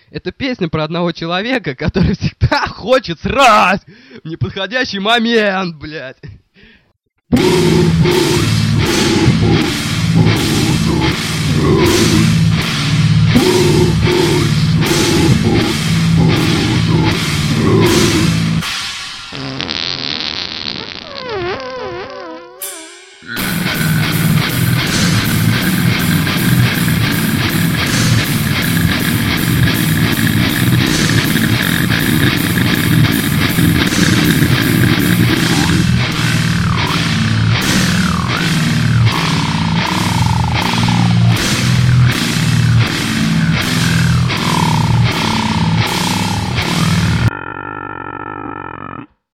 Это песня про одного человека, который всегда хочет срать в неподходящий момент, блядь.